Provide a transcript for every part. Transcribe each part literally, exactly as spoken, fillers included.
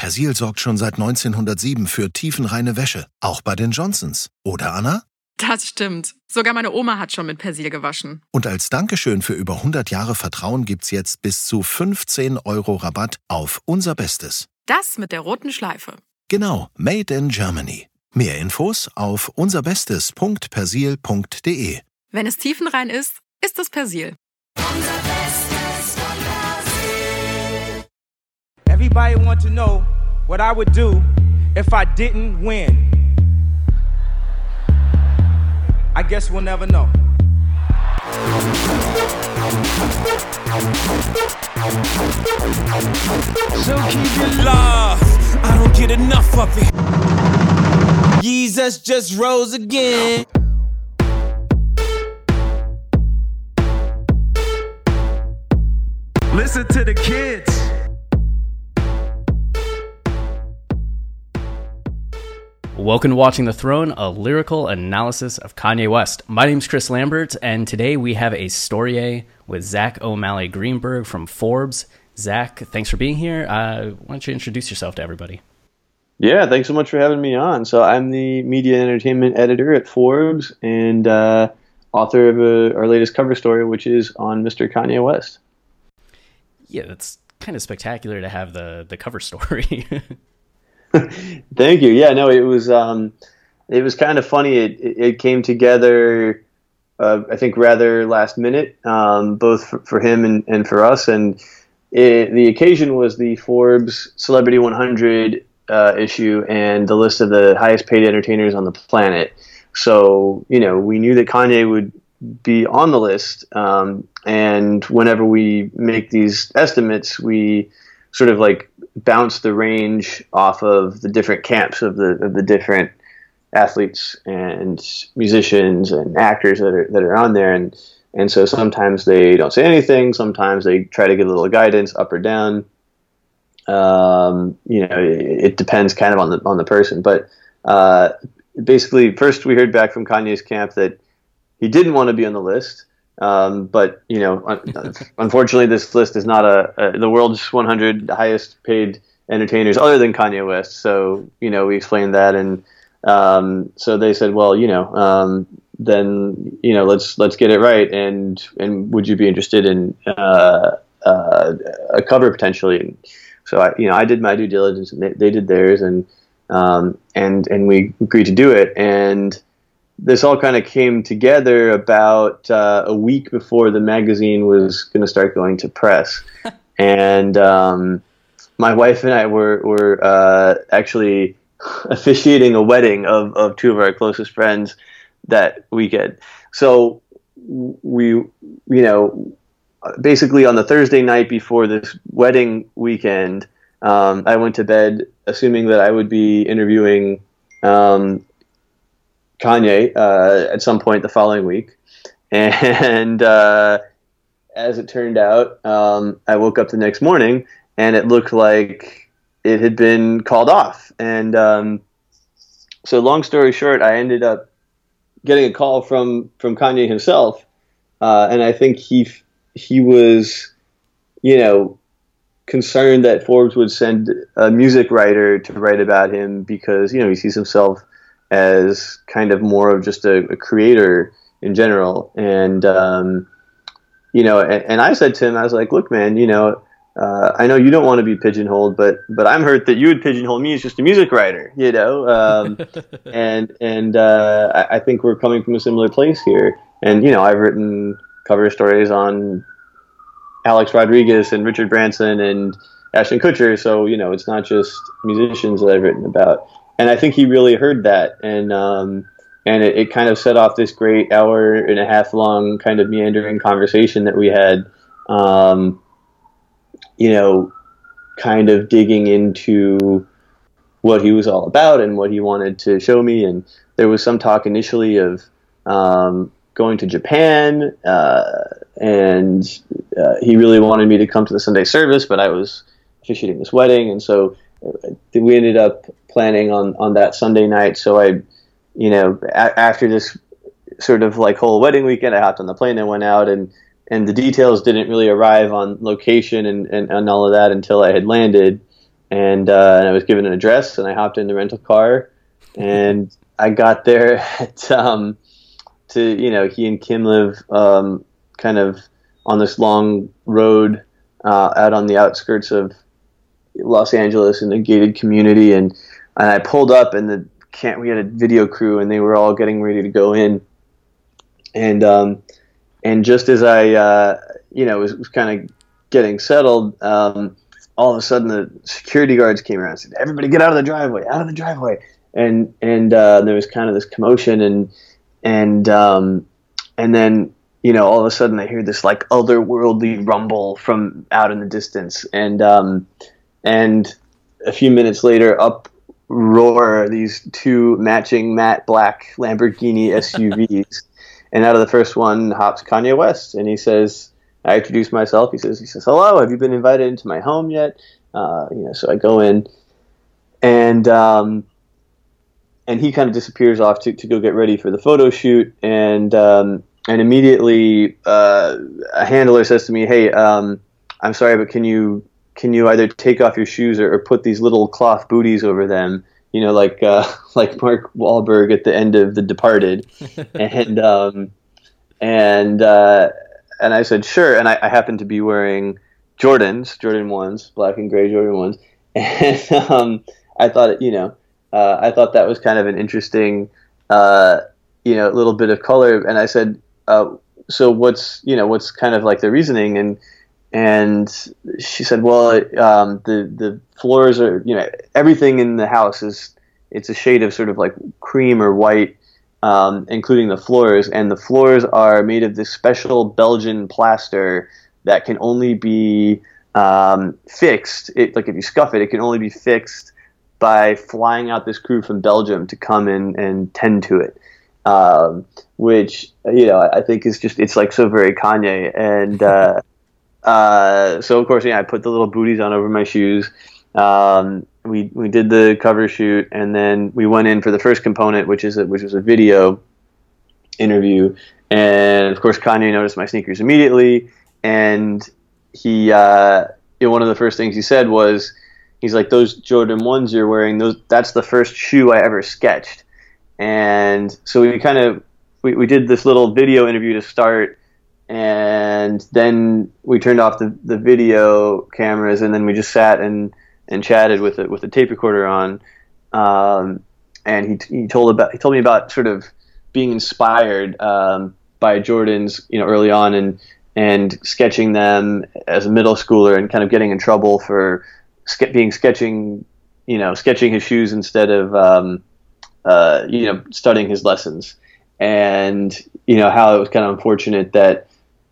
Persil sorgt schon seit neunzehnhundertsieben für tiefenreine Wäsche, auch bei den Johnsons. Oder, Anna? Das stimmt. Sogar meine Oma hat schon mit Persil gewaschen. Und als Dankeschön für über hundert Jahre Vertrauen gibt's jetzt bis zu fünfzehn Euro Rabatt auf unser Bestes. Das mit der roten Schleife. Genau, made in Germany. Mehr Infos auf unserbestes punkt persil punkt de. Wenn es tiefenrein ist, ist es Persil. Everybody want to know what I would do if I didn't win. I guess we'll never know. So keep it love, I don't get enough of it. Jesus just rose again. Listen to the kids. Welcome to Watching the Throne, a lyrical analysis of Kanye West. My name's Chris Lambert, and today we have a story with Zach O'Malley Greenberg from Forbes. Zach, thanks for being here. Uh, why don't you introduce yourself to everybody? Yeah, thanks so much for having me on. So I'm the media and entertainment editor at Forbes and uh, author of a, our latest cover story, which is on Mister Kanye West. Yeah, that's kind of spectacular to have the, the cover story. Thank you. Yeah, no, it was um, it was kind of funny. It it, it came together, uh, I think, rather last minute, um, both for, for him and, and for us. And it, the occasion was the Forbes Celebrity one hundred uh, issue and the list of the highest paid entertainers on the planet. So, you know, we knew that Kanye would be on the list. Um, and whenever we make these estimates, we sort of like bounce the range off of the different camps of the of the different athletes and musicians and actors that are that are on there, and and so sometimes they don't say anything, sometimes they try to get a little guidance up or down. Um, you know, it, it depends kind of on the on the person, but uh, basically, first we heard back from Kanye's camp that he didn't want to be on the list. Um, but, you know, un- unfortunately, this list is not a, a the world's one hundred highest paid entertainers other than Kanye West. So, you know, we explained that. And um, so they said, well, you know, um, then, you know, let's let's get it right. And and would you be interested in uh, uh, a cover potentially? And so, I, you know, I did my due diligence and they, they did theirs. And um, and and we agreed to do it. And this all kind of came together about uh, a week before the magazine was going to start going to press. And um, my wife and I were, were uh, actually officiating a wedding of, of two of our closest friends that weekend. So we, you know, basically on the Thursday night before this wedding weekend, um, I went to bed assuming that I would be interviewing um, Kanye uh, at some point the following week, and uh, as it turned out, um, I woke up the next morning and it looked like it had been called off. And um, so, long story short, I ended up getting a call from from Kanye himself, uh, and I think he he was, you know, concerned that Forbes would send a music writer to write about him because, you know, he sees himself as kind of more of just a, a creator in general. And, um, you know, and, and I said to him, I was like, look, man, you know, uh, I know you don't want to be pigeonholed, but, but I'm hurt that you would pigeonhole me as just a music writer, you know? Um, and, and, uh, I, I think we're coming from a similar place here. And, you know, I've written cover stories on Alex Rodriguez and Richard Branson and Ashton Kutcher. So, you know, it's not just musicians that I've written about. And I think he really heard that, and um, and it, it kind of set off this great hour and a half long kind of meandering conversation that we had, um, you know, kind of digging into what he was all about and what he wanted to show me. And there was some talk initially of um, going to Japan, uh, and uh, he really wanted me to come to the Sunday service, but I was officiating this wedding, and so we ended up planning on, on that Sunday night. So I, you know, a- after this sort of like whole wedding weekend, I hopped on the plane and went out, and, and the details didn't really arrive on location and, and, and all of that until I had landed. and, uh, and I was given an address, and I hopped in the rental car, and I got there at, um, to, you know, he and Kim live um, kind of on this long road uh, out on the outskirts of Los Angeles in a gated community, and, and I pulled up, and the can't we had a video crew, and they were all getting ready to go in, and um, and just as I uh, you know was, was kind of getting settled, um, all of a sudden the security guards came around and said, "Everybody get out of the driveway, out of the driveway," and and uh, there was kind of this commotion, and and um, and then you know all of a sudden I hear this like otherworldly rumble from out in the distance, and um, and a few minutes later up roar these two matching matte black Lamborghini S U Vs, and out of the first one hops Kanye West, and he says, I introduce myself, he says, he says, "Hello, have you been invited into my home yet?" Uh, you know, so I go in, and um, and he kind of disappears off to, to go get ready for the photo shoot, and um, and immediately uh, a handler says to me, "Hey, um, I'm sorry, but can you can you either take off your shoes or, or put these little cloth booties over them?" You know, like uh, like Mark Wahlberg at the end of The Departed, and um, and uh, and I said sure, and I, I happened to be wearing Jordans, Jordan ones, black and gray Jordan ones, and um, I thought, you know, uh, I thought that was kind of an interesting, uh, you know, little bit of color, and I said, uh, so what's you know what's kind of like the reasoning, and And she said, well, um, the the floors are, you know, everything in the house is, it's a shade of sort of like cream or white, um, including the floors. And the floors are made of this special Belgian plaster that can only be um, fixed. It, like if you scuff it, it can only be fixed by flying out this crew from Belgium to come in and tend to it. Um, which, you know, I think is just, it's like so very Kanye. And, uh, Uh, so of course, yeah, I put the little booties on over my shoes. Um, we we did the cover shoot, and then we went in for the first component, which is a, which was a video interview. And of course, Kanye noticed my sneakers immediately, and he uh, you know, one of the first things he said was, he's like, "Those Jordan ones you're wearing, those that's the first shoe I ever sketched." And so we kind of we, we did this little video interview to start. And then we turned off the, the video cameras, and then we just sat and, and chatted with it with the tape recorder on. Um, and he he told about he told me about sort of being inspired um, by Jordans, you know, early on, and and sketching them as a middle schooler, and kind of getting in trouble for ske- being sketching, you know, sketching his shoes instead of um, uh, you know studying his lessons, and you know how it was kind of unfortunate that.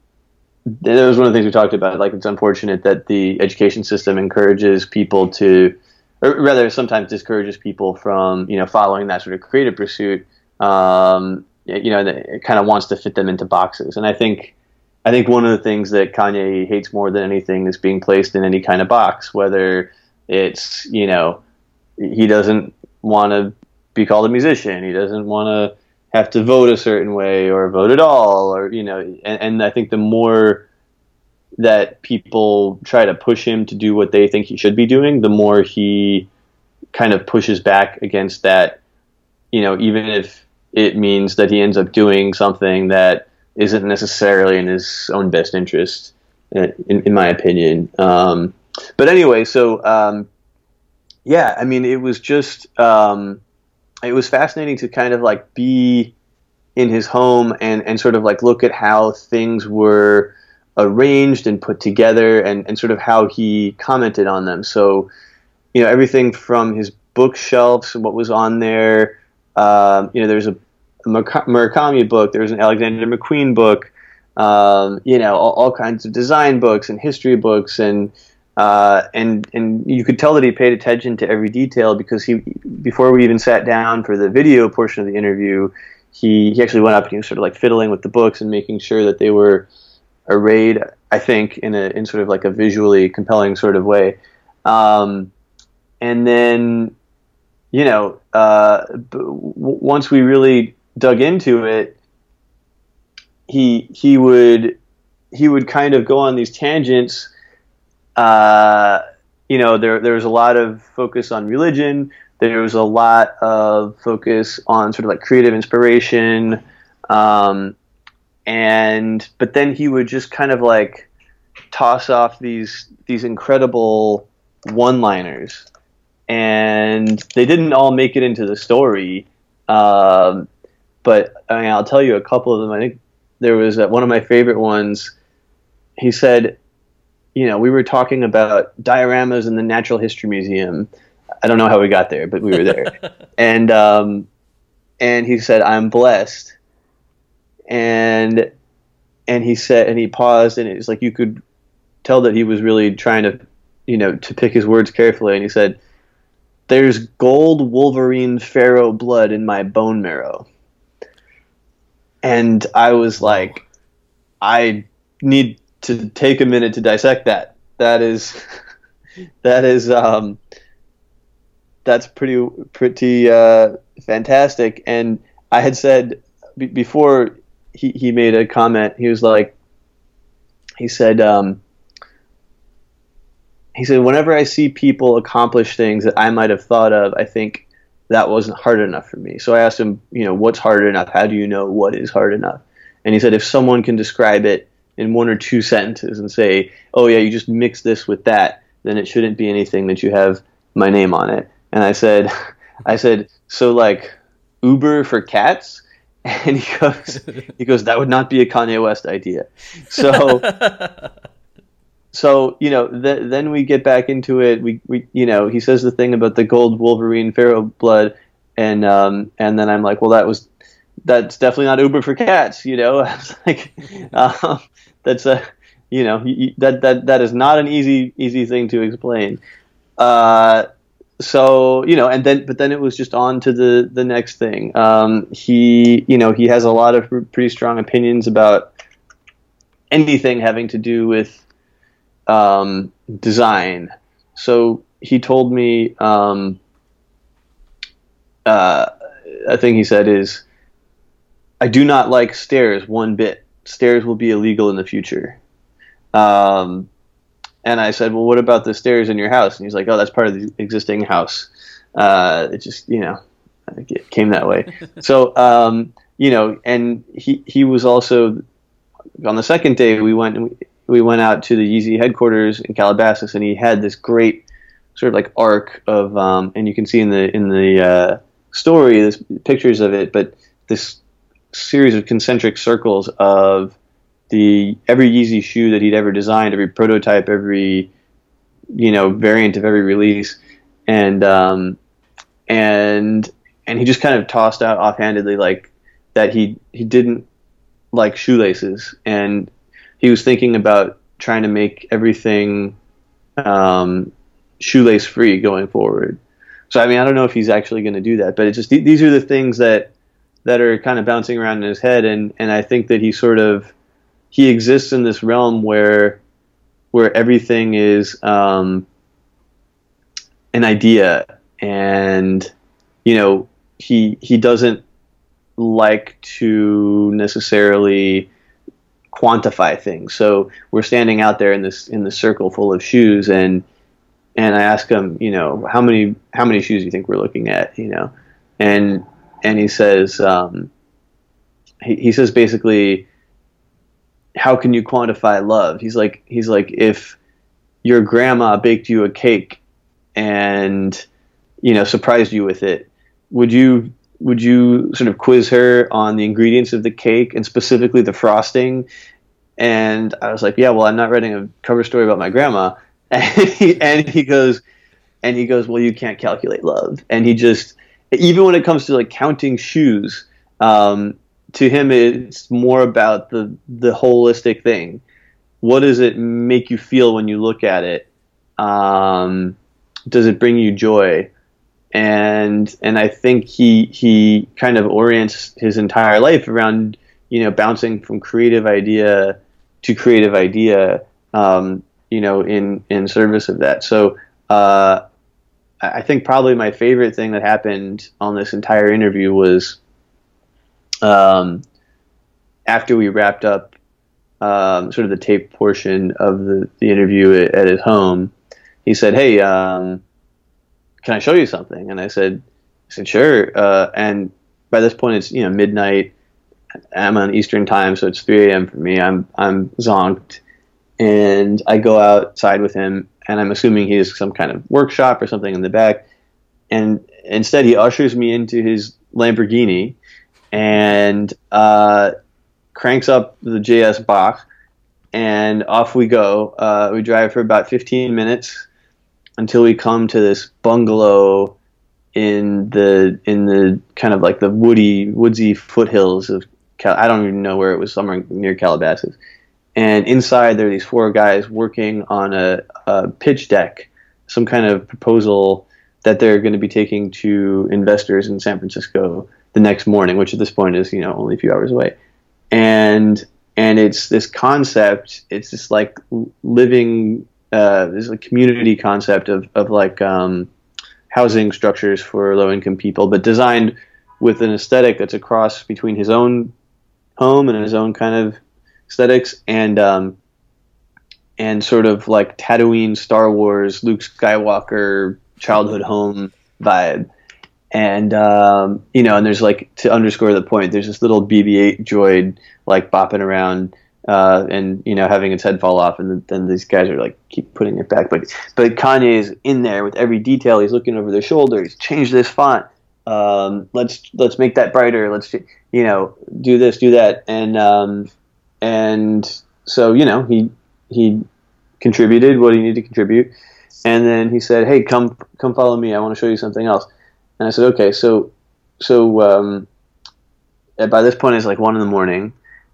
That was one of the things we talked about. Like, it's unfortunate that the education system encourages people to, or rather sometimes discourages people from, you know, following that sort of creative pursuit. Um, you know, it kind of wants to fit them into boxes. And I think, I think one of the things that Kanye hates more than anything is being placed in any kind of box, whether it's, you know, he doesn't want to be called a musician. He doesn't want to have to vote a certain way or vote at all, or, you know, and, and I think the more that people try to push him to do what they think he should be doing, the more he kind of pushes back against that, you know, even if it means that he ends up doing something that isn't necessarily in his own best interest, in, in my opinion. Um, but anyway, so, um, yeah, I mean, it was just, um, it was fascinating to kind of like be in his home and, and sort of like look at how things were arranged and put together, and, and sort of how he commented on them. So, you know, everything from his bookshelves, what was on there, um, you know, there's a Murakami book, there's an Alexander McQueen book, um, you know, all, all kinds of design books and history books, and Uh, and and you could tell that he paid attention to every detail, because he, before we even sat down for the video portion of the interview, he, he actually went up and he was sort of like fiddling with the books and making sure that they were arrayed, I think, in a in sort of like a visually compelling sort of way. Um, and then, you know, uh, w- once we really dug into it, he he would he would kind of go on these tangents. Uh, you know, there there was a lot of focus on religion. There was a lot of focus on sort of like creative inspiration, um, and but then he would just kind of like toss off these these incredible one-liners, and they didn't all make it into the story. Um, but I mean, I'll tell you a couple of them. I think there was uh, one of my favorite ones. He said, you know, we were talking about dioramas in the Natural History Museum. I don't know how we got there, but we were there. and um, and he said, I'm blessed. And and he said, and he paused, and it was like you could tell that he was really trying to, you know, to pick his words carefully. And he said, there's gold Wolverine Pharaoh blood in my bone marrow. And I was like, I need to take a minute to dissect that. That is, that is, um, that's pretty, pretty, uh, fantastic. And I had said b- before he, he made a comment, he was like, he said, um, he said, whenever I see people accomplish things that I might have thought of, I think that wasn't hard enough for me. So I asked him, you know, what's hard enough? How do you know what is hard enough? And he said, if someone can describe it in one or two sentences and say, oh yeah, you just mix this with that, then it shouldn't be anything that you have my name on it. And I said, I said, so like Uber for cats? And he goes, he goes, that would not be a Kanye West idea. So, so you know, th- then we get back into it. We, we, you know, he says the thing about the gold Wolverine Pharaoh blood, and um, and then I'm like, well, that was, that's definitely not Uber for cats. You know, I was like, um, that's a, you know, that that that is not an easy easy thing to explain. Uh, so you know, and then but then it was just on to the the next thing. Um, he, you know, he has a lot of pretty strong opinions about anything having to do with um, design. So he told me, um, uh, a thing he said is, I do not like stairs one bit. Stairs will be illegal in the future. Um, and I said, well, what about the stairs in your house? And he's like, oh, that's part of the existing house. Uh, it just, you know, it came that way. So, um, you know, and he, he was also, on the second day we went and we, we went out to the Yeezy headquarters in Calabasas, and he had this great sort of like arc of, um, and you can see in the, in the, uh, story, there's pictures of it, but this series of concentric circles of the, every Yeezy shoe that he'd ever designed, every prototype, every, you know, variant of every release. And, um, and, and he just kind of tossed out offhandedly, like that he, he didn't like shoelaces, and he was thinking about trying to make everything um, shoelace free going forward. So, I mean, I don't know if he's actually going to do that, but it's just, these are the things that, that are kind of bouncing around in his head. And, and I think that he sort of, he exists in this realm where, where everything is um, an idea, and, you know, he, he doesn't like to necessarily quantify things. So we're standing out there in this in the circle full of shoes, and and I ask him, you know, how many how many shoes do you think we're looking at, you know, and and he says um, he, he says basically, how can you quantify love? He's like he's like if your grandma baked you a cake and, you know, surprised you with it, would you would you sort of quiz her on the ingredients of the cake and specifically the frosting? And I was like, yeah, well, I'm not writing a cover story about my grandma. And he, and he goes, and he goes, well, you can't calculate love. And he just, even when it comes to like counting shoes, um, to him, it's more about the, the holistic thing. What does it make you feel when you look at it? Um, does it bring you joy? And and I think he he kind of orients his entire life around, you know, bouncing from creative idea to creative idea, um, you know, in, in service of that. So uh, I think probably my favorite thing that happened on this entire interview was um, after we wrapped up um, sort of the tape portion of the, the interview at, at his home, he said, "Hey, um, can I show you something?" And I said, I said, "Sure." Uh, and by this point, it's, you know, midnight. I'm on Eastern time, so it's three a.m. for me. I'm I'm zonked, and I go outside with him, and I'm assuming he has some kind of workshop or something in the back. And instead, he ushers me into his Lamborghini and uh, cranks up the J S Bach, and off we go. Uh, we drive for about fifteen minutes until we come to this bungalow in the in the kind of like the woody, woodsy foothills of Cal- I don't even know where it was, somewhere near Calabasas. And inside there are these four guys working on a, a pitch deck, some kind of proposal that they're going to be taking to investors in San Francisco the next morning, which at this point is, you know, only a few hours away. And and it's this concept, it's this like living, uh, this like community concept of, of like um, housing structures for low income people, but designed with an aesthetic that's a cross between his own home and his own kind of aesthetics and um, and sort of like Tatooine, Star Wars, Luke Skywalker, childhood home vibe. And, um, you know, and there's like, to underscore the point, there's this little B B eight droid like bopping around uh, and, you know, having its head fall off. And then, then these guys are like, keep putting it back. But, but Kanye is in there with every detail. He's looking over their shoulder. He's changed this font. Um, let's, let's make that brighter. Let's, you know, do this, do that. And, um, and so, you know, he, he contributed what he needed to contribute. And then he said, "Hey, come, come follow me. I want to show you something else." And I said, "Okay." So, so um, by this point it's like one in the morning.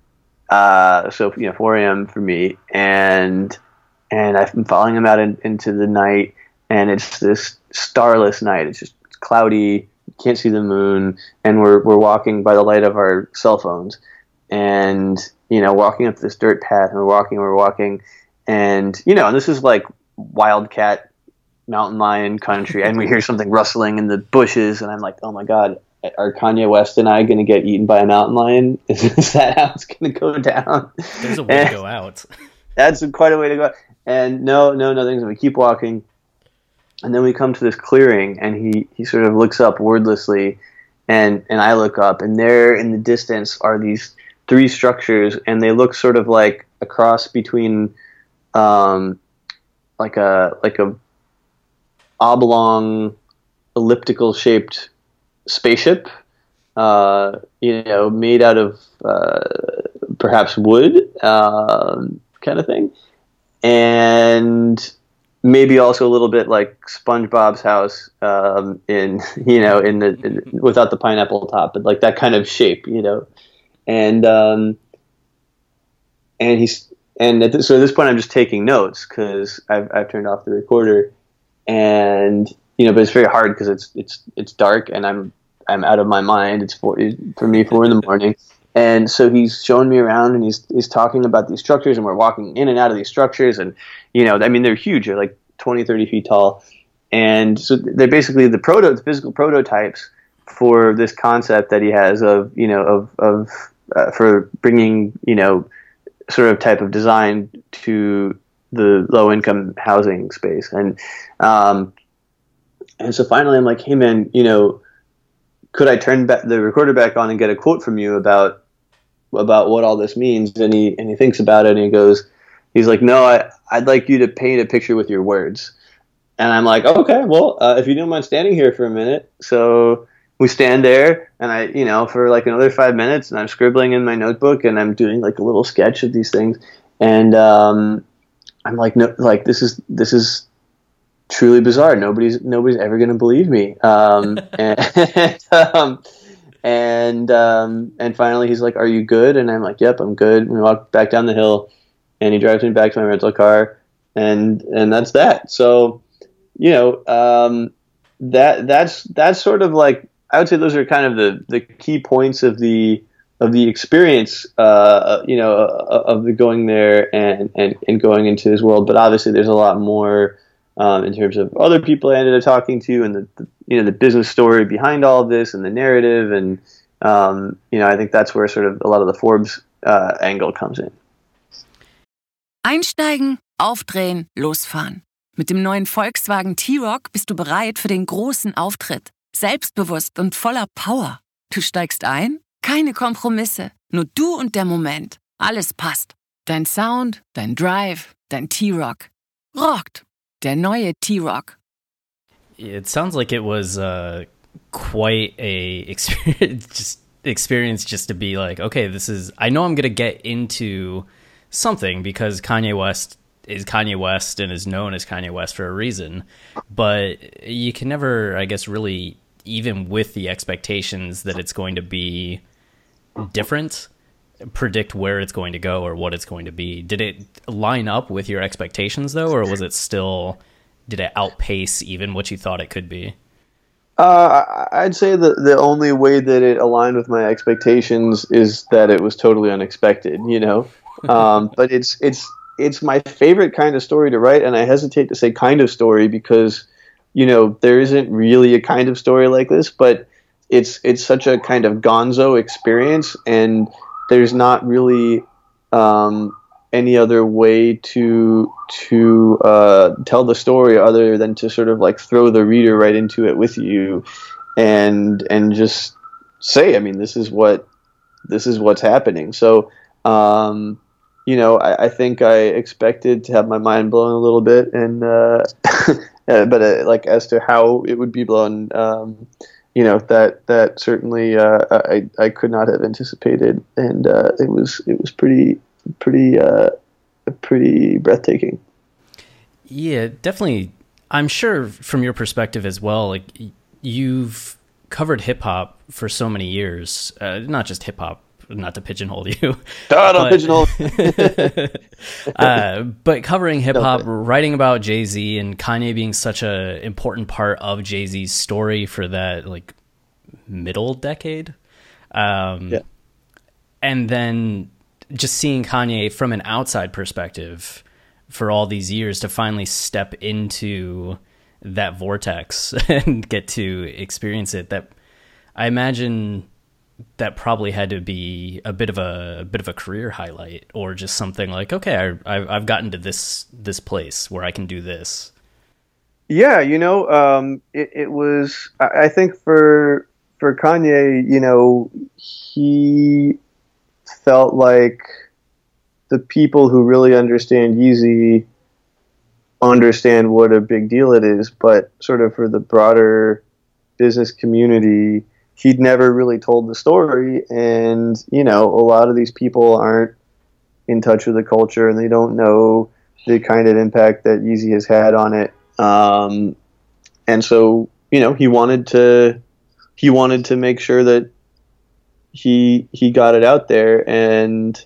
Uh, so you know, four a.m. for me, and and I've been following him out in, into the night, and it's this starless night. It's just it's cloudy. You can't see the moon, and we're we're walking by the light of our cell phones, and you know, walking up this dirt path, and we're walking, we're walking, and you know, and this is like wildcat mountain lion country, and we hear something rustling in the bushes, and I'm like, oh my god, are Kanye West and I going to get eaten by a mountain lion? Is, is that how it's going to go down? There's a way and to go out. That's quite a way to go. And no, no, nothing. So we keep walking, and then we come to this clearing, and he, he sort of looks up wordlessly, and, and I look up, and there in the distance are these three structures, and they look sort of like a cross between um, like a like a oblong, elliptical shaped spaceship, uh, you know, made out of uh, perhaps wood, uh, kind of thing, and maybe also a little bit like SpongeBob's house, um, in you know, in the in, without the pineapple top, but like that kind of shape, you know, and um, and he's. And at this, so at this point, I'm just taking notes because I've I've turned off the recorder, and you know, but it's very hard because it's it's it's dark and I'm I'm out of my mind. It's four, for me four in the morning, and so he's showing me around and he's he's talking about these structures, and we're walking in and out of these structures, and you know, I mean, they're huge. They're like twenty, thirty feet tall, and so they're basically the proto the physical prototypes for this concept that he has of you know of of uh, for bringing you know. sort of type of design to the low income housing space. And, um, and so finally I'm like, hey man, you know, could I turn back the recorder back on and get a quote from you about, about what all this means? And he, and he thinks about it and he goes, he's like, no, I, I'd like you to paint a picture with your words. And I'm like, okay, well, uh, if you don't mind standing here for a minute. So we stand there, and I, you know, for like another five minutes, and I'm scribbling in my notebook, and I'm doing like a little sketch of these things, and um, I'm like, no, like this is this is truly bizarre. Nobody's nobody's ever going to believe me. Um, and um, and um, and finally, he's like, "Are you good?" And I'm like, "Yep, I'm good." And we walk back down the hill, and he drives me back to my rental car, and and that's that. So, you know, um, that that's that's sort of like. I would say those are kind of the, the key points of the of the experience, uh, you know, of the going there and, and, and going into this world. But obviously, there's a lot more um, in terms of other people I ended up talking to, and the, the you know the business story behind all of this, and the narrative, and um, you know, I think that's where sort of a lot of the Forbes uh, angle comes in. Einsteigen, aufdrehen, losfahren. Mit dem neuen Volkswagen T-Roc bist du bereit für den großen Auftritt. Selbstbewusst und voller Power. Du steigst ein? Keine Kompromisse. Nur du und der Moment. Alles passt. Dein Sound, dein Drive, dein T-Roc. Rockt. Der neue T-Roc. It sounds like it was uh, quite a experience just, experience just to be like, okay, this is... I know I'm going to get into something because Kanye West is Kanye West and is known as Kanye West for a reason, but you can never, I guess, really, even with the expectations that it's going to be different, predict where it's going to go or what it's going to be. Did it line up with your expectations though, or was it still, did it outpace even what you thought it could be? Uh, I'd say that the only way that it aligned with my expectations is that it was totally unexpected, you know? Um, but it's, it's, it's my favorite kind of story to write, and I hesitate to say kind of story because, you know, there isn't really a kind of story like this, but it's it's such a kind of gonzo experience, and there's not really um, any other way to to uh, tell the story other than to sort of like throw the reader right into it with you, and and just say, I mean, this is what this is what's happening. So. Um, You know, I, I think I expected to have my mind blown a little bit, and uh, but uh, like as to how it would be blown, um, you know, that that certainly uh, I I could not have anticipated, and uh, it was it was pretty pretty uh, pretty breathtaking. Yeah, definitely. I'm sure from your perspective as well, like you've covered hip hop for so many years, uh, not just hip hop. Not to pigeonhole you. Oh, don't pigeonhole. uh, but covering hip hop, writing about Jay-Z and Kanye being such a important part of Jay-Z's story for that like middle decade, um, yeah. and then just seeing Kanye from an outside perspective for all these years to finally step into that vortex and get to experience it. That I imagine. That probably had to be a bit of a, a bit of a career highlight, or just something like, okay, I, I've I've gotten to this this place where I can do this. Yeah, you know, um, it, it was. I think for for Kanye, you know, he felt like the people who really understand Yeezy understand what a big deal it is, but sort of for the broader business community. He'd never really told the story, and you know, a lot of these people aren't in touch with the culture, and they don't know the kind of impact that Yeezy has had on it. Um, and so, you know, he wanted to he wanted to make sure that he he got it out there, and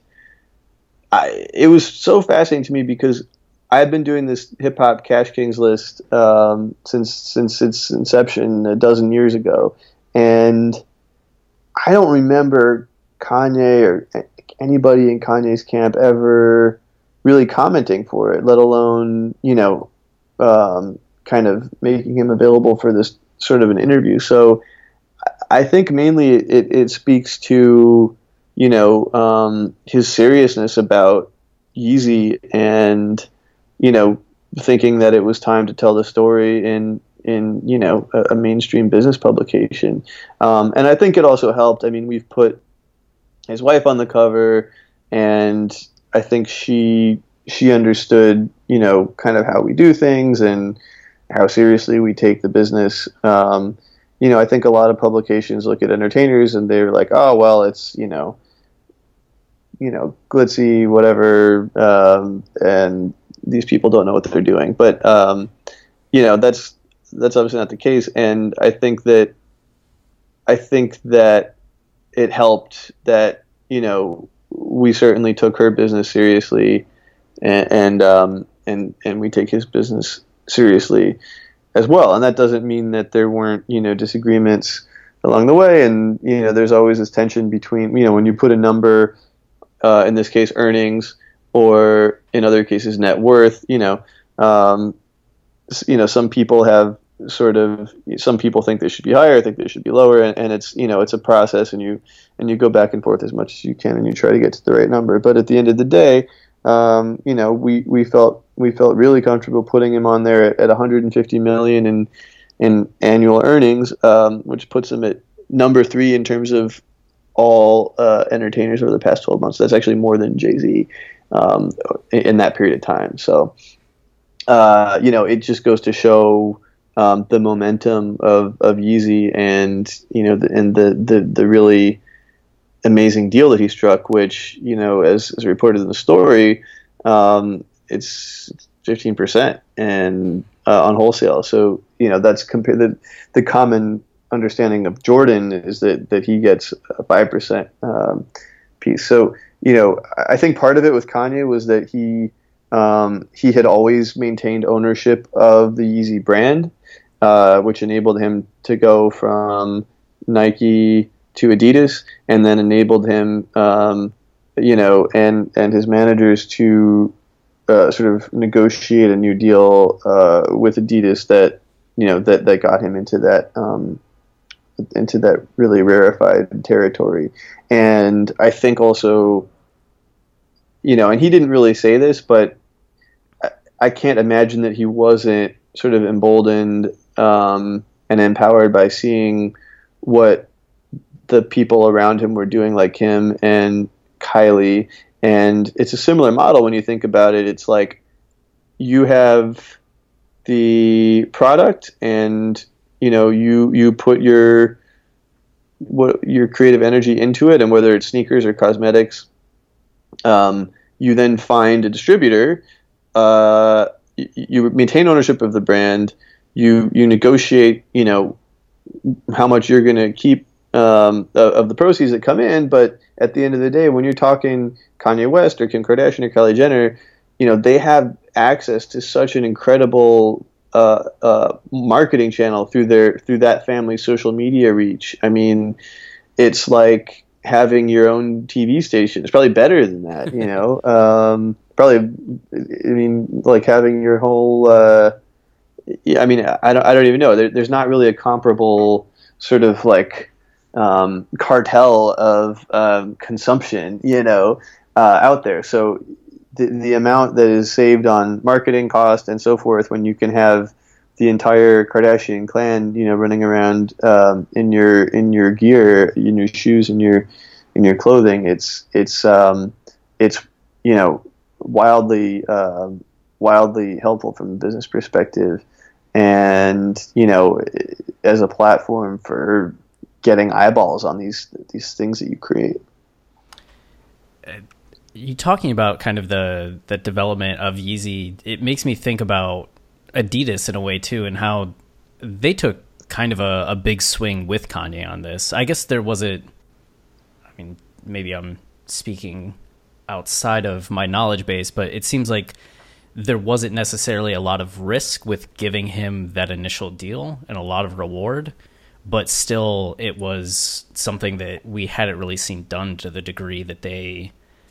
I, it was so fascinating to me because I've been doing this hip hop Cash Kings list um, since since its inception a dozen years ago. And I don't remember Kanye or anybody in Kanye's camp ever really commenting for it, let alone, you know, um, kind of making him available for this sort of an interview. So I think mainly it, it speaks to, you know, um, his seriousness about Yeezy and, you know, thinking that it was time to tell the story in in, you know, a, a mainstream business publication. Um, and I think it also helped. I mean, we've put his wife on the cover, and I think she, she understood, you know, kind of how we do things and how seriously we take the business. Um, you know, I think a lot of publications look at entertainers and they're like, oh, well, it's, you know, you know, glitzy, whatever. Um, and these people don't know what they're doing, but, um, you know, that's, That's obviously not the case, and I think that I think that it helped that, you know, we certainly took her business seriously, and and um, and, and we take his business seriously as well. And that doesn't mean that there weren't, you know, disagreements along the way, and you know, there's always this tension between, you know, when you put a number, uh, in this case earnings, or in other cases net worth. You know, um, you know, some people have sort of some people think they should be higher, think they should be lower, and, and it's, you know, it's a process, and you and you go back and forth as much as you can, and you try to get to the right number. But at the end of the day, um, you know, we, we felt we felt really comfortable putting him on there at, at one hundred fifty million in in annual earnings, um, which puts him at number three in terms of all uh, entertainers over the past twelve months. That's actually more than Jay-Z um, in, in that period of time. So, uh, you know, it just goes to show um, the momentum of, of Yeezy and, you know, the, and the, the, the really amazing deal that he struck, which, you know, as, as reported in the story, um, it's fifteen percent and uh, on wholesale. So, you know, that's compared the, the common understanding of Jordan is that, that he gets a five percent um, piece. So, you know, I think part of it with Kanye was that he, um, he had always maintained ownership of the Yeezy brand, uh, which enabled him to go from Nike to Adidas, and then enabled him, um, you know, and, and his managers to uh, sort of negotiate a new deal uh, with Adidas that, you know, that, that got him into that, um, into that really rarefied territory. And I think also, you know, and he didn't really say this, but I, I can't imagine that he wasn't sort of emboldened um, and empowered by seeing what the people around him were doing, like Kim and Kylie. And it's a similar model when you think about it. It's like you have the product and, you know, you, you put your, what your creative energy into it, and whether it's sneakers or cosmetics, um, you then find a distributor, uh, you, you maintain ownership of the brand, you, you negotiate, you know, how much you're going to keep Um, of the proceeds that come in, but at the end of the day, when you're talking Kanye West or Kim Kardashian or Kylie Jenner, you know, they have access to such an incredible uh, uh, marketing channel through their through that family's social media reach. I mean, it's like having your own T V station. It's probably better than that, you know. um, probably, I mean, like having your whole. Uh, yeah, I mean, I don't. I don't even know. There, there's not really a comparable sort of like. Um, cartel of um, consumption, you know, uh, out there. So the, the amount that is saved on marketing cost and so forth, when you can have the entire Kardashian clan, you know, running around um, in your in your gear, in your shoes, in your in your clothing, it's it's um, it's you know wildly uh, wildly helpful from a business perspective, and you know, as a platform for getting eyeballs on these these things that you create. You talking about kind of the the development of Yeezy, it makes me think about Adidas in a way too, and how they took kind of a, a big swing with Kanye on this. I guess there wasn't, I mean, maybe I'm speaking outside of my knowledge base, but it seems like there wasn't necessarily a lot of risk with giving him that initial deal and a lot of reward. But still, it was something that we hadn't really seen done to the degree that they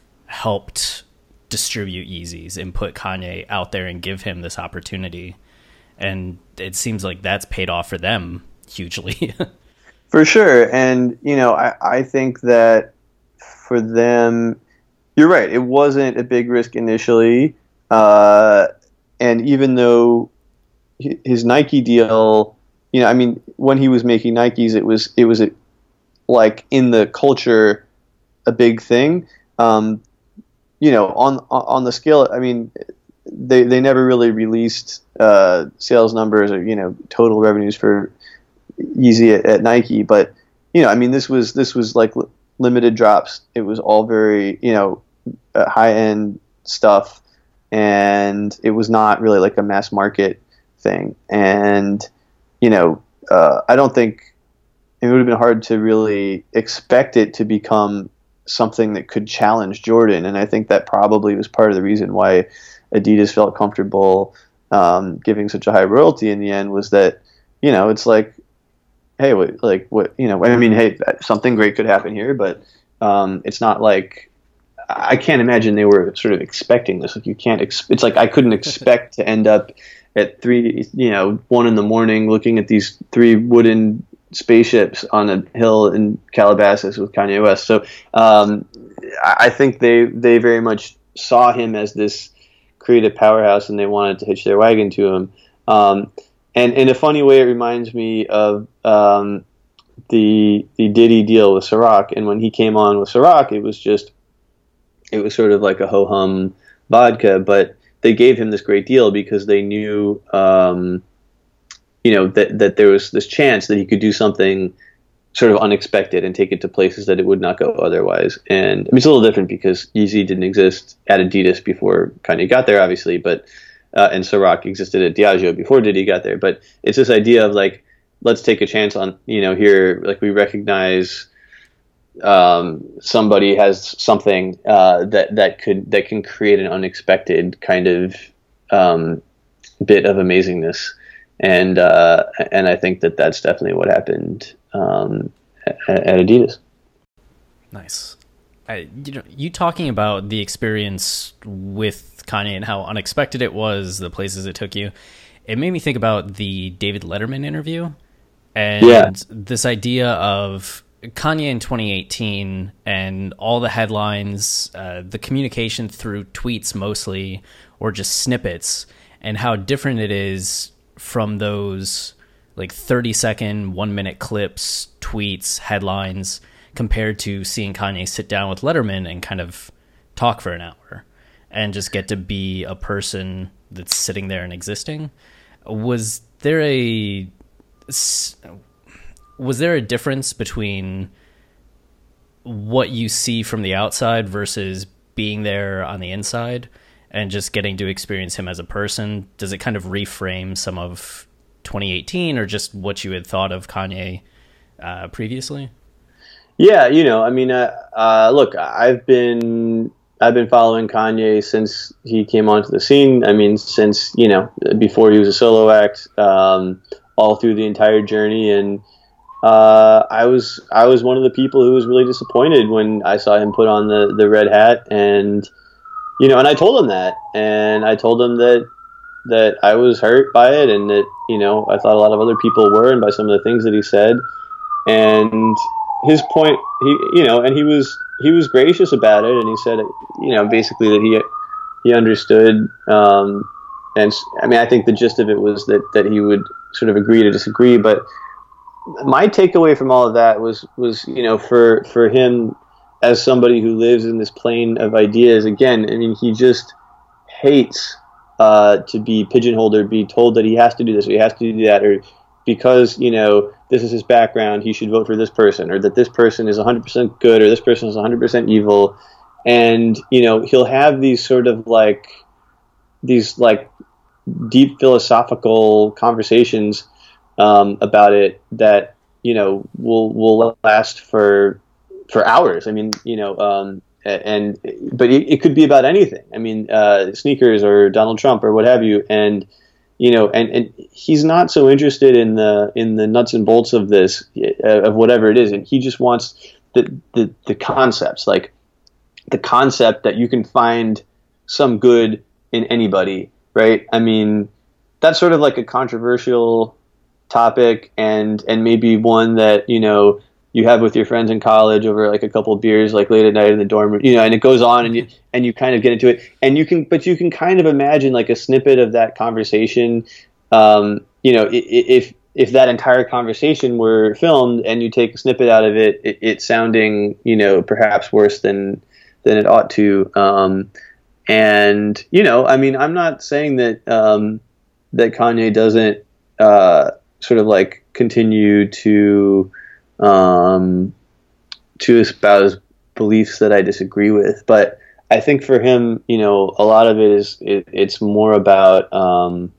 helped distribute Yeezys and put Kanye out there and give him this opportunity. And it seems like that's paid off for them hugely. For sure. And, you know, I, I think that for them, you're right, it wasn't a big risk initially. Uh, and even though his Nike deal... You know, I mean, when he was making Nikes, it was it was a, like in the culture a big thing. Um, you know, on on the scale, I mean, they they never really released uh, sales numbers or you know total revenues for Yeezy at, at Nike, but you know, I mean, this was this was like l- limited drops. It was all very you know uh, high end stuff, and it was not really like a mass market thing, and you know, uh, I don't think it would have been hard to really expect it to become something that could challenge Jordan. And I think that probably was part of the reason why Adidas felt comfortable um, giving such a high royalty in the end, was that, you know, it's like, hey, what, like what, you know, I mean, hey, something great could happen here, but um, it's not like, I can't imagine they were sort of expecting this. Like you can't, ex- it's like I couldn't expect to end up at three, you know, one in the morning, looking at these three wooden spaceships on a hill in Calabasas with Kanye West. So um, I think they they very much saw him as this creative powerhouse and they wanted to hitch their wagon to him. Um, and in a funny way, it reminds me of um, the the Diddy deal with Ciroc. And when he came on with Ciroc, it was just, it was sort of like a ho-hum vodka, but they gave him this great deal because they knew, um, you know, that, that there was this chance that he could do something sort of unexpected and take it to places that it would not go otherwise. And I mean, it's a little different because Yeezy didn't exist at Adidas before Kanye got there, obviously, but uh, and Ciroc existed at Diageo before Diddy got there. But it's this idea of like, let's take a chance on, you know, here, like we recognize um, somebody has something uh, that that could that can create an unexpected kind of um, bit of amazingness. And uh, and I think that that's definitely what happened um, at, at Adidas. Nice. I, you know, you talking about the experience with Kanye and how unexpected it was, the places it took you, it made me think about the David Letterman interview and yeah. this idea of Kanye in twenty eighteen and all the headlines, uh, the communication through tweets mostly, or just snippets, and how different it is from those like thirty second, one minute clips, tweets, headlines, compared to seeing Kanye sit down with Letterman and kind of talk for an hour and just get to be a person that's sitting there and existing. Was there a, was there a difference between what you see from the outside versus being there on the inside and just getting to experience him as a person? Does it kind of reframe some of twenty eighteen or just what you had thought of Kanye uh, previously? Yeah, you know, I mean, uh, uh, look, I've been I've been following Kanye since he came onto the scene. I mean, since, you know, before he was a solo act, um, all through the entire journey. And uh, I was I was one of the people who was really disappointed when I saw him put on the, the red hat. And, you know, and I told him that. And I told him that that I was hurt by it and that, you know, I thought a lot of other people were, and by some of the things that he said. And his point, he, you know, and he was, he was gracious about it. And he said, you know, basically that he, he understood. Um, and I mean, I think the gist of it was that, that he would sort of agree to disagree. But my takeaway from all of that was, was, you know, for, for him as somebody who lives in this plane of ideas, again, I mean, he just hates uh, to be pigeonholed or be told that he has to do this or he has to do that, or because, you know, this is his background, he should vote for this person, or that this person is one hundred percent good, or this person is one hundred percent evil. And, you know, he'll have these sort of like, these like deep philosophical conversations um, about it that, you know, will, will last for, for hours. I mean, you know, um, and, but it, it could be about anything. I mean, uh, sneakers or Donald Trump or what have you. And, you know, and, and he's not so interested in the in the nuts and bolts of this, uh, of whatever it is, and he just wants the, the the concepts, like the concept that you can find some good in anybody, right? I mean, that's sort of like a controversial topic, and and maybe one that, you know, you have with your friends in college over like a couple of beers, like late at night in the dorm room, you know, and it goes on and you, and you kind of get into it, and you can, but you can kind of imagine like a snippet of that conversation. Um, you know, if, if that entire conversation were filmed and you take a snippet out of it, it, it sounding, you know, perhaps worse than, than it ought to. Um, and, you know, I mean, I'm not saying that, um, that Kanye doesn't, uh, sort of like continue to, um, to espouse beliefs that I disagree with. But I think for him, you know, a lot of it is, it, it's more about, um,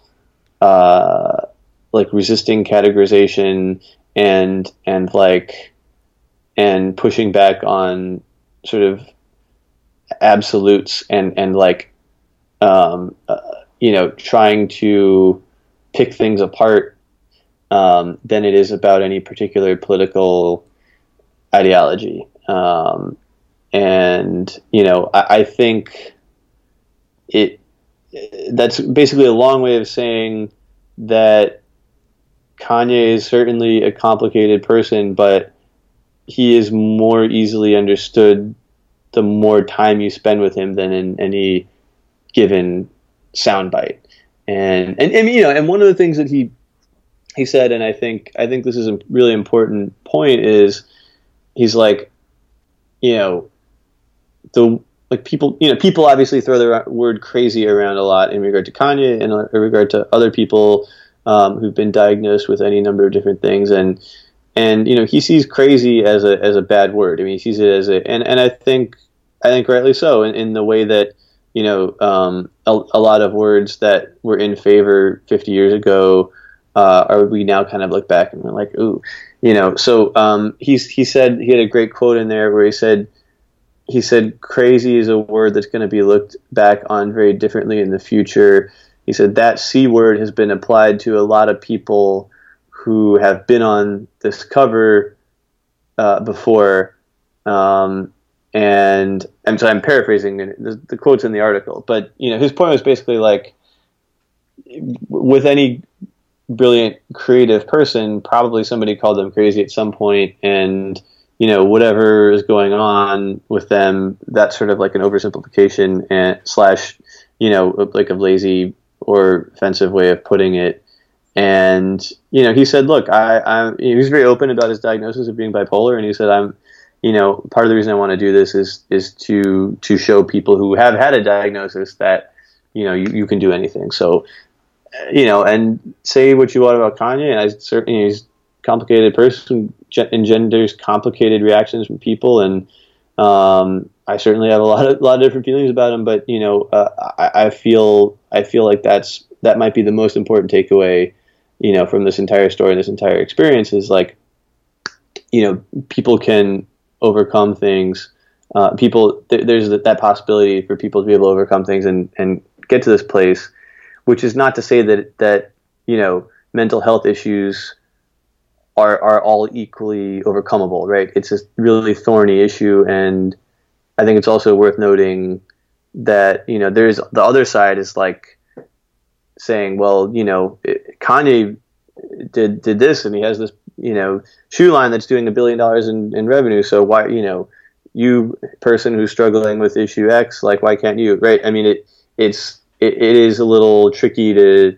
uh, like resisting categorization and, and like, and pushing back on sort of absolutes and, and like, um, uh, you know, trying to pick things apart Um, than it is about any particular political ideology. Um, and, you know, I, I think it, that's basically a long way of saying that Kanye is certainly a complicated person, but he is more easily understood the more time you spend with him than in any given soundbite. And, and and you know, and one of the things that he he said, and I think I think this is a really important point, is he's like, you know, the like people, you know, people obviously throw the word crazy around a lot in regard to Kanye and in regard to other people um, who've been diagnosed with any number of different things, and and you know, he sees crazy as a as a bad word. I mean, he sees it as a, and, and I think I think rightly so, in, in the way that, you know, um, a, a lot of words that were in favor fifty years ago, uh, are we now kind of look back and we're like, ooh, you know. So um, he's he said, he had a great quote in there where he said, he said, crazy is a word that's going to be looked back on very differently in the future. He said that C word has been applied to a lot of people who have been on this cover uh, before. Um, and, and so I'm paraphrasing the, the quotes in the article, but, you know, his point was basically like, with any brilliant creative person, probably somebody called them crazy at some point, and, you know, whatever is going on with them, that's sort of like an oversimplification and slash, you know, like a lazy or offensive way of putting it. And, you know, he said, look, I, I'm, he was very open about his diagnosis of being bipolar. And he said, I'm, you know, part of the reason I want to do this is, is to, to show people who have had a diagnosis that, you know, you, you can do anything. So, you know, and say what you want about Kanye, and I certainly, he's a complicated person, engenders complicated reactions from people, and um, I certainly have a lot of a lot of different feelings about him. But, you know, uh, I, I feel I feel like that's that might be the most important takeaway, you know, from this entire story, this entire experience, is like, you know, people can overcome things. Uh, people, th- there's that possibility for people to be able to overcome things and, and get to this place, which is not to say that that you know, mental health issues are are all equally overcomable, right? It's a really thorny issue, and I think it's also worth noting that, you know, there's the other side is like saying, well, you know, Kanye did did this, and he has this, you know, shoe line that's doing a billion dollars in, in revenue, so why, you know, you person who's struggling with issue X, like, why can't you, right? I mean, it it's it, it is a little tricky to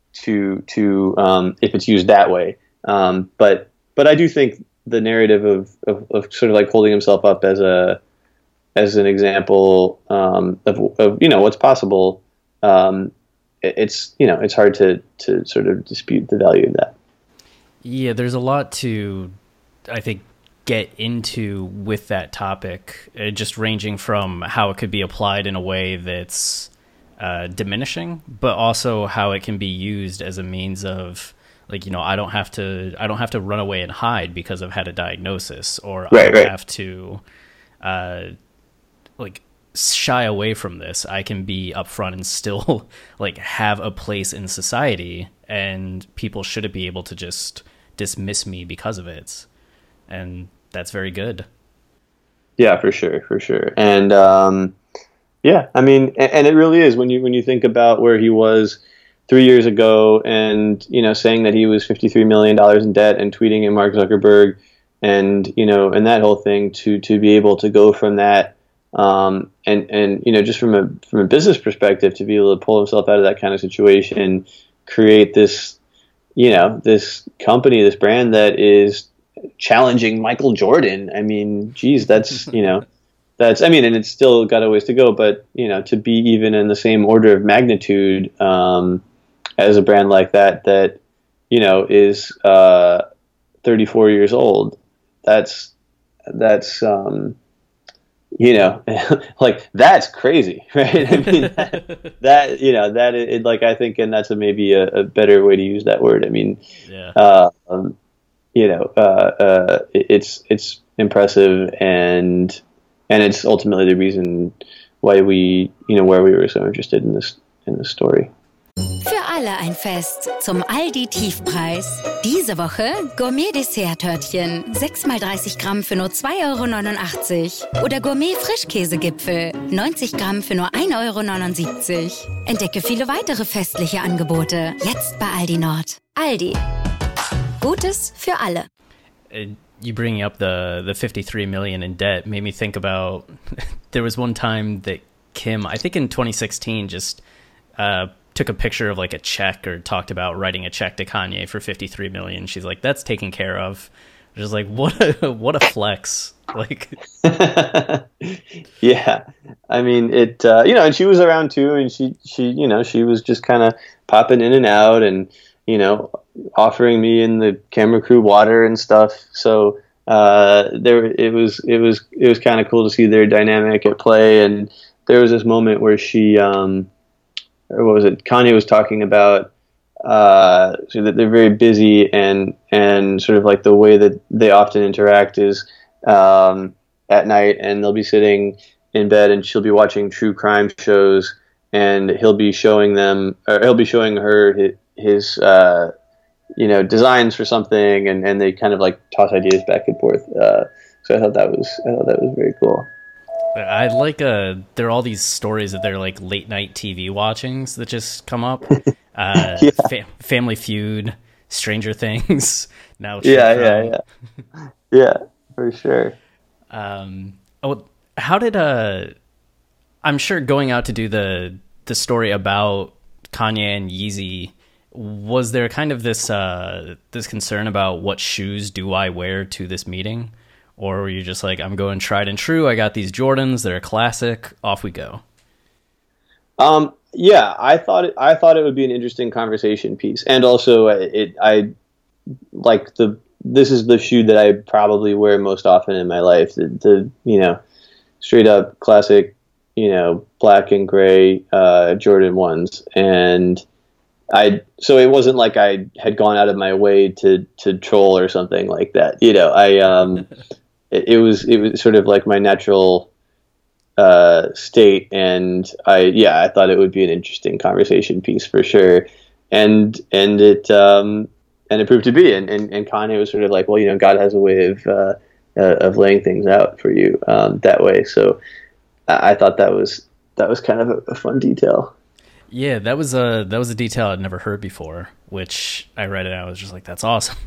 to to um, if it's used that way. Um, but but I do think the narrative of, of, of sort of like holding himself up as a as an example um, of, of, you know, what's possible, um, it, it's, you know, it's hard to, to sort of dispute the value of that. Yeah, there's a lot to, I think, get into with that topic, uh, just ranging from how it could be applied in a way that's uh, diminishing, but also how it can be used as a means of, like, you know, I don't have to, I don't have to run away and hide because I've had a diagnosis, or right, I don't right. have to, uh, like, shy away from this. I can be upfront and still, like, have a place in society, and people shouldn't be able to just dismiss me because of it. And that's very good. Yeah, for sure, for sure. And um, yeah, I mean, and, and it really is when you when you think about where he was three years ago, and, you know, saying that he was fifty-three million dollars in debt and tweeting at Mark Zuckerberg, and, you know, and that whole thing, to to be able to go from that, um, and and you know, just from a from a business perspective, to be able to pull himself out of that kind of situation, create this, you know, this company, this brand that is challenging Michael Jordan. I mean, geez, that's, you know, that's, I mean, and it's still got a ways to go, but, you know, to be even in the same order of magnitude, um, as a brand like that, that, you know, is, uh, thirty-four years old, that's, that's, um, you know, like, that's crazy, right? I mean, that, that you know, that it, like, I think, and that's a, maybe a, a better way to use that word. I mean, yeah. uh, um, you know, uh, uh, it, it's, it's impressive, and, and it's ultimately the reason why we, you know, where we were so interested in this, in this story. Für alle ein Fest zum Aldi-Tiefpreis. Diese Woche Gourmet-Dessert-Törtchen. sechs mal dreißig Gramm für nur zwei Euro neunundachtzig. Oder Gourmet-Frischkäsegipfel. neunzig Gramm für nur ein Euro neunundsiebzig. Entdecke viele weitere festliche Angebote. Jetzt bei Aldi Nord. Aldi. Gutes für alle. you bringing up the the fifty-three million in debt made me think about there was one time that Kim, I think in twenty sixteen, just uh, took a picture of like a check or talked about writing a check to Kanye for fifty-three million. She's like, that's taken care of. Just like, what a, what a flex. Like, yeah, I mean it, uh, you know, and she was around too. And she, she, you know, she was just kind of popping in and out and, you know, offering me and the camera crew water and stuff. So, uh, there, it was, it was, it was kind of cool to see their dynamic at play. And there was this moment where she, um, or what was it? Kanye was talking about, uh, so that they're very busy and, and sort of like the way that they often interact is, um, at night, and they'll be sitting in bed and she'll be watching true crime shows and he'll be showing them, or he'll be showing her his, his uh, you know, designs for something, and, and they kind of like toss ideas back and forth. Uh, so I thought that was, I thought that was very cool. I like, uh, there are all these stories that they're like late night T V watchings that just come up. Uh, yeah. fa- Family Feud, Stranger Things. Now, yeah, yeah, yeah, yeah, for sure. Um, oh, how did uh? I'm sure going out to do the the story about Kanye and Yeezy, was there kind of this uh this concern about what shoes do I wear to this meeting, or were you just like, I'm going tried and true? I got these Jordans, they're a classic, off we go. Um. Yeah, I thought it, I thought it would be an interesting conversation piece, and also it I like the this is the shoe that I probably wear most often in my life. The, the you know straight up classic, you know black and gray uh, Jordan ones, and I so it wasn't like I had gone out of my way to to troll or something like that. You know, I um it, it was it was sort of like my natural uh, state. And I, yeah, I thought it would be an interesting conversation piece for sure. And, and it, um, and it proved to be, and, and, and Kanye was sort of like, well, you know, God has a way of, uh, uh, of laying things out for you, um, that way. So I, I thought that was, that was kind of a, a fun detail. Yeah, that was a, that was a detail I'd never heard before, which I read it and I was just like, that's awesome.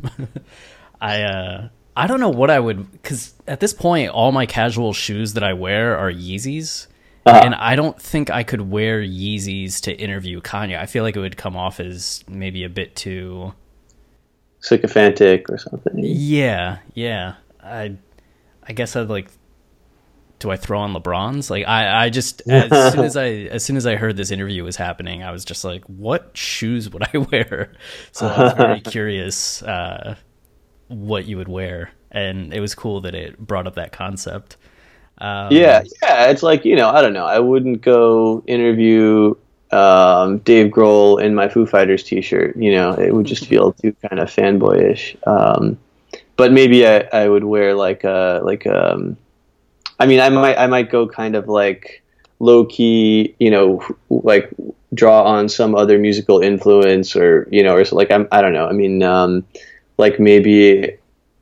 I, uh, I don't know what I would, because at this point, all my casual shoes that I wear are Yeezys, uh-huh. and I don't think I could wear Yeezys to interview Kanye. I feel like it would come off as maybe a bit too sycophantic or something. Yeah, yeah. I, I guess I'd like. Do I throw on LeBrons? Like I, I just as soon as I as soon as I heard this interview was happening, I was just like, what shoes would I wear? So I was very curious. Uh, what you would wear, and it was cool that it brought up that concept. Um, yeah, yeah, it's like, you know, I don't know, I wouldn't go interview um, Dave Grohl in my Foo Fighters t-shirt, you know, it would just feel too kind of fanboyish. Um, but maybe I, I would wear like a, like um, I mean, I might I might go kind of like low key, you know, like draw on some other musical influence, or you know, or so, like I'm I don't know, I mean. Um, Like maybe,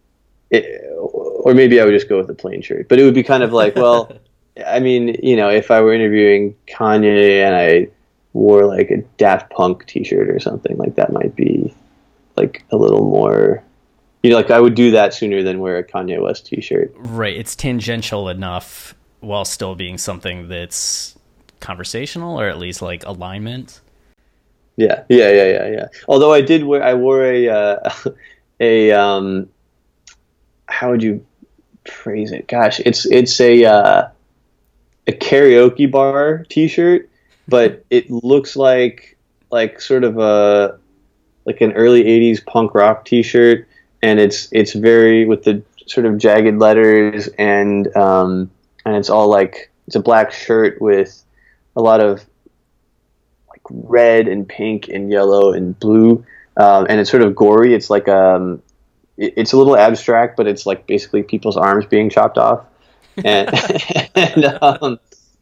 it, or maybe I would just go with a plain shirt. But it would be kind of like, well, I mean, you know, if I were interviewing Kanye and I wore like a Daft Punk T-shirt or something, like that might be like a little more, you know, like I would do that sooner than wear a Kanye West T-shirt. Right, it's tangential enough while still being something that's conversational, or at least like alignment. Yeah, yeah, yeah, yeah, yeah. Although I did wear, I wore a. Uh, a um how would you phrase it? Gosh, it's it's a uh, a karaoke bar t-shirt, but it looks like like sort of a like an early eighties punk rock t-shirt, and it's it's very with the sort of jagged letters, and um and it's all like it's a black shirt with a lot of like red and pink and yellow and blue. Um, and it's sort of gory. It's like um, it, it's a little abstract, but it's like basically people's arms being chopped off, and and, um,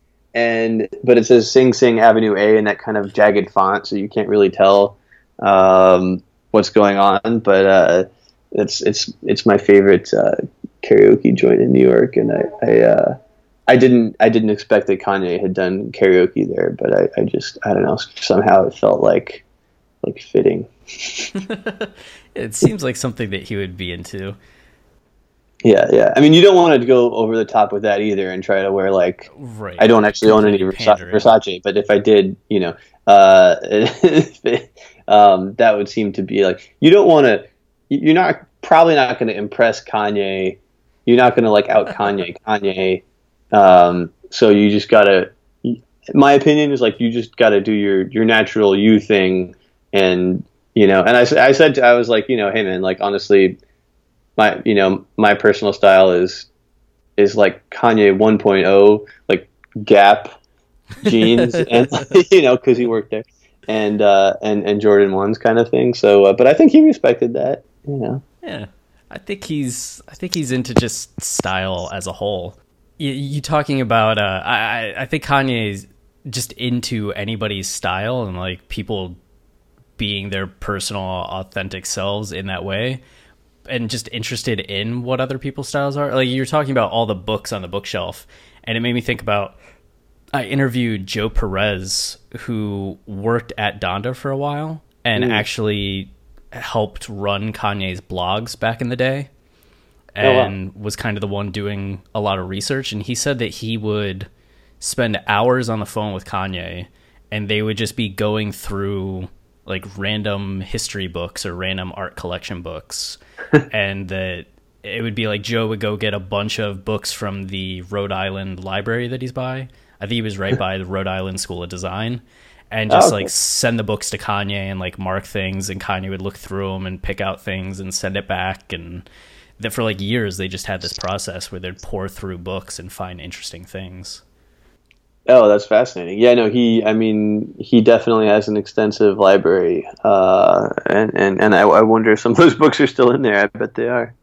and but it says Sing Sing Avenue A in that kind of jagged font, so you can't really tell um, what's going on. But uh, it's it's it's my favorite uh, karaoke joint in New York, and I I, uh, I didn't I didn't expect that Kanye had done karaoke there, but I, I just I don't know, somehow it felt like like fitting. It seems like something that he would be into. Yeah, yeah. I mean, you don't want to go over the top with that either and try to wear like, right. I don't actually own any Versace, Versace, but if I did, you know, uh, um, that would seem to be like, you don't want to, you're not probably not going to impress Kanye. You're not going to like out Kanye, Kanye. Um, so you just gotta, my opinion is like, you just gotta do your, your natural you thing. And, you know, and I, I said, to, I was like, you know, hey man, like honestly, my, you know, my personal style is, is like Kanye one point oh, like Gap jeans and, you know, cause he worked there and, uh, and, and Jordan ones kind of thing. So, uh, but I think he respected that, you know? Yeah. I think he's, I think he's into just style as a whole. You, you talking about, uh, I, I think Kanye's just into anybody's style and like people being their personal authentic selves in that way. And just interested in what other people's styles are. Like you're talking about all the books on the bookshelf, and it made me think about, I interviewed Joe Perez, who worked at Donda for a while and mm. actually helped run Kanye's blogs back in the day, and oh, wow. was kind of the one doing a lot of research. And he said that he would spend hours on the phone with Kanye, and they would just be going through like random history books or random art collection books. And that it would be like Joe would go get a bunch of books from the Rhode Island library that he's by. I think he was right by the Rhode Island School of Design, and just oh, okay. like send the books to Kanye and like mark things, and Kanye would look through them and pick out things and send it back. And that for like years they just had this process where they'd pour through books and find interesting things. Oh, that's fascinating. Yeah, no, he, I mean, he definitely has an extensive library. Uh, and, and, and I, I wonder if some of those books are still in there. I bet they are.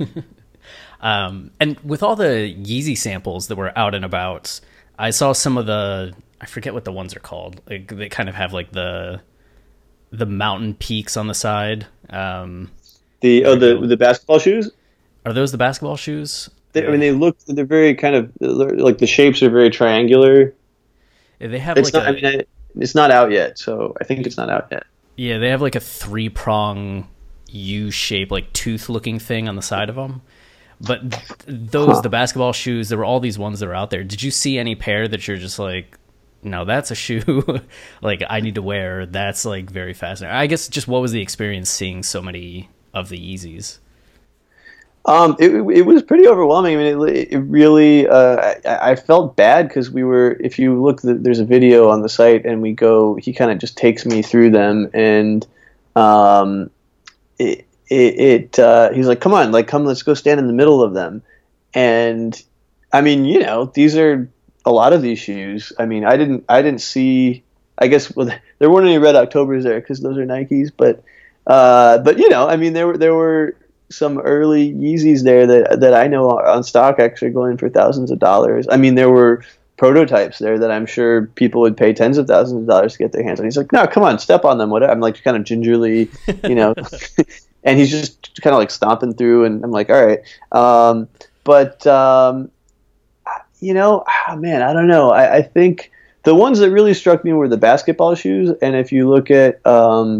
um, and with all the Yeezy samples that were out and about, I saw some of the, I forget what the ones are called. Like, they kind of have like the, the mountain peaks on the side. Um, the, oh, the, the basketball shoes? Are those the basketball shoes? They, I mean, they look, they're very kind of, like the shapes are very triangular. They have it's like not, a, I mean, I, it's not out yet, so I think it's not out yet. Yeah, they have like a three-prong U-shape, like tooth-looking thing on the side of them. But th- those, huh. the basketball shoes, there were all these ones that were out there. Did you see any pair that you're just like, no, that's a shoe like I need to wear? That's like very fascinating. I guess just what was the experience seeing so many of the Yeezys? Um, it it was pretty overwhelming. I mean, it, it really, uh, I, I felt bad because we were, if you look, the, there's a video on the site and we go, he kind of just takes me through them, and um, it, it, it uh, he's like, come on, like, come, let's go stand in the middle of them. And I mean, you know, these are a lot of these shoes. I mean, I didn't, I didn't see, I guess, well, there weren't any Red Octobers there because those are Nikes, but, uh, but you know, I mean, there were, there were, some early Yeezys there that that I know on stock actually going for thousands of dollars. I mean, there were prototypes there that I'm sure people would pay tens of thousands of dollars to get their hands on. He's like, no, come on, step on them. What? I'm like kind of gingerly, you know, and he's just kind of like stomping through, and I'm like, all right. Um, but um, you know, oh, man, I don't know. I, I think the ones that really struck me were the basketball shoes. And if you look at um,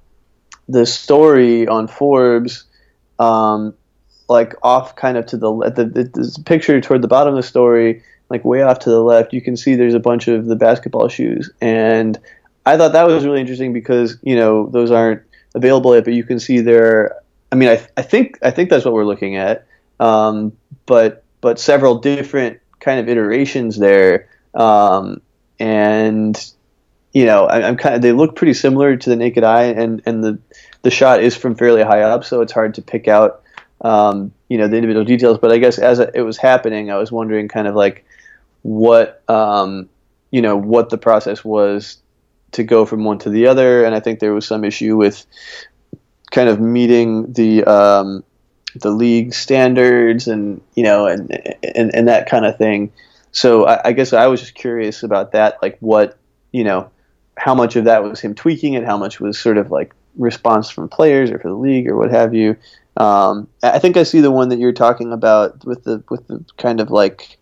the story on Forbes, Um, like off kind of to the, the, the, the picture toward the bottom of the story, like way off to the left, you can see there's a bunch of the basketball shoes. And I thought that was really interesting because, you know, those aren't available yet, but you can see there, I mean, I, I think, I think that's what we're looking at. Um, but, but several different kind of iterations there. Um, and, you know, I, I'm kind of, they look pretty similar to the naked eye, and, and the, the shot is from fairly high up, so it's hard to pick out, um, you know, the individual details. But I guess as it was happening, I was wondering kind of like what, um, you know, what the process was to go from one to the other. And I think there was some issue with kind of meeting the, um, the league standards and, you know, and, and, and that kind of thing. So I, I guess I was just curious about that, like what, you know, how much of that was him tweaking it, how much was sort of like response from players or for the league or what have you. Um, I think I see the one that you're talking about with the with the kind of like,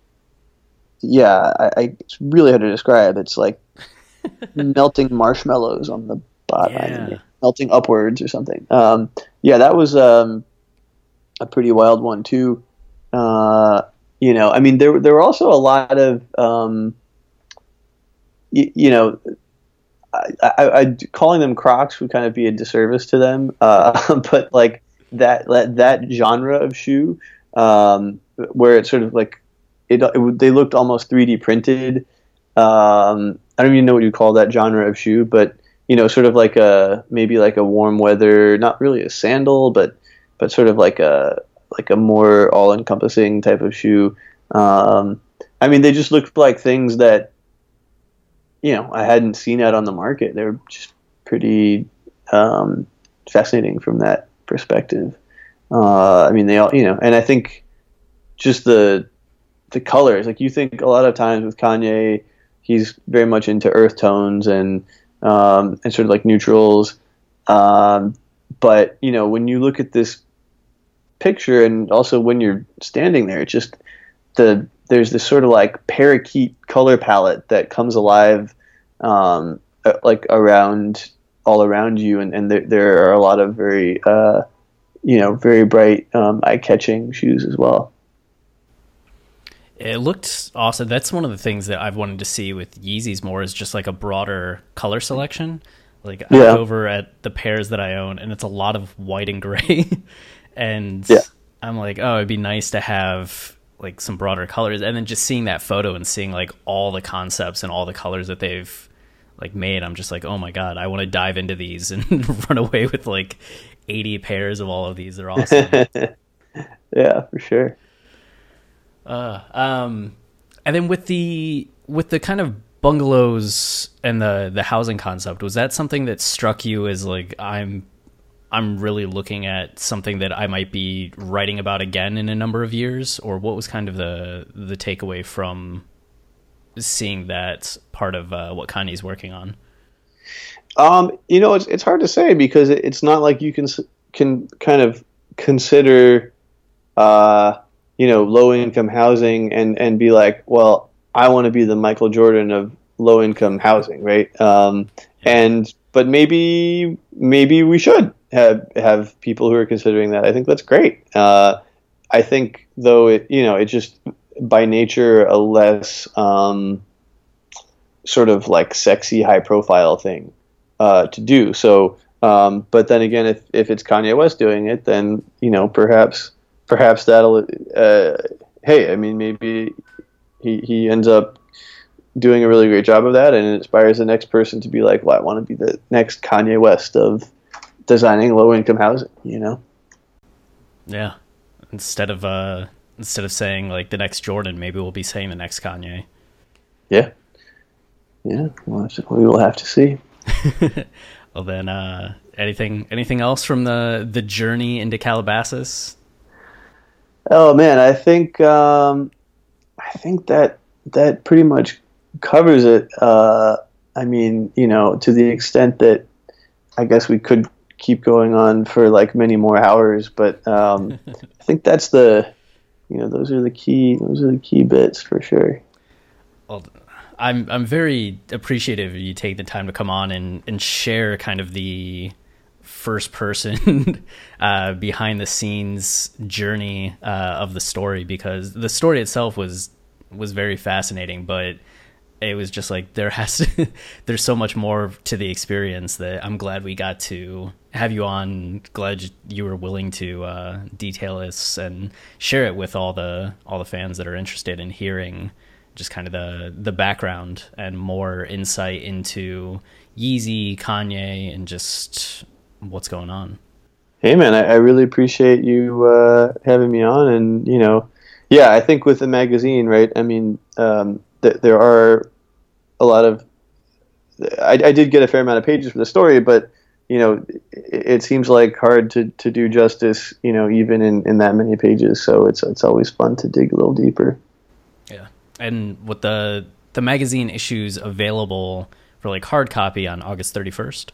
yeah, I, I it's really hard to describe. It's like melting marshmallows on the bottom, yeah. melting upwards or something. Um, yeah, that was um, a pretty wild one too. uh, you know, I mean, there there were also a lot of, um, y- you know, I, I, I calling them Crocs would kind of be a disservice to them, uh, but like that that that genre of shoe, um, where it's sort of like it, it they looked almost three D printed. Um, I don't even know what you call that genre of shoe, but you know, sort of like a maybe like a warm weather, not really a sandal, but but sort of like a like a more all encompassing type of shoe. Um, I mean, they just looked like things that, you know, I hadn't seen out on the market. They're just pretty um, fascinating from that perspective. Uh, I mean, they all, you know, and I think just the the colors. Like you think a lot of times with Kanye, he's very much into earth tones and um, and sort of like neutrals. Um, but you know, when you look at this picture, and also when you're standing there, it's just the there's this sort of like parakeet color palette that comes alive, um, like around all around you, and, and there, there are a lot of very, uh, you know, very bright, um, eye-catching shoes as well. It looked awesome. That's one of the things that I've wanted to see with Yeezys more, is just like a broader color selection. Like I yeah. look over at the pairs that I own, and it's a lot of white and gray, and yeah. I'm like, oh, it'd be nice to have like some broader colors. And then just seeing that photo and seeing like all the concepts and all the colors that they've like made, I'm just like, oh my god, I want to dive into these and run away with like eighty pairs of all of these. They're awesome. Yeah, for sure. Uh, um, and then with the with the kind of bungalows and the the housing concept, was that something that struck you as like, I'm I'm really looking at something that I might be writing about again in a number of years? Or what was kind of the the takeaway from seeing that part of uh, what Kanye's working on? Um, you know, it's it's hard to say, because it, it's not like you can can kind of consider, uh, you know, low income housing and and be like, well, I want to be the Michael Jordan of low income housing, right? Um, and but maybe maybe we should have have people who are considering that. I think that's great. Uh, I think though, it you know, it just by nature a less um, sort of like sexy, high profile thing uh, to do. So, um, but then again, if if it's Kanye West doing it, then you know, perhaps perhaps that'll. Uh, hey, I mean, maybe he he ends up doing a really great job of that, and it inspires the next person to be like, well, I want to be the next Kanye West of designing low income housing, you know? Yeah. Instead of uh instead of saying like the next Jordan, maybe we'll be saying the next Kanye. Yeah. Yeah. Well, we will have to see. Well then, uh anything anything else from the the journey into Calabasas? Oh man, I think um I think that that pretty much covers it. Uh I mean, you know, to the extent that I guess we could keep going on for like many more hours, but um, I think that's the, you know, those are the key, those are the key bits for sure. Well, I'm I'm very appreciative you take the time to come on and, and share kind of the first person uh, behind the scenes journey uh, of the story, because the story itself was was very fascinating, but it was just like there has to, there's so much more to the experience that I'm glad we got to have you on. Glad you were willing to uh, detail this and share it with all the all the fans that are interested in hearing just kind of the the background and more insight into Yeezy, Kanye, and just what's going on. Hey man, I, I really appreciate you uh, having me on, and you know, yeah, I think with the magazine, right? I mean. Um, There are a lot of. I, I did get a fair amount of pages for the story, but you know, it, it seems like hard to, to do justice, you know, even in, in that many pages. So it's it's always fun to dig a little deeper. Yeah, and with the the magazine issues available for like hard copy on August thirty-first.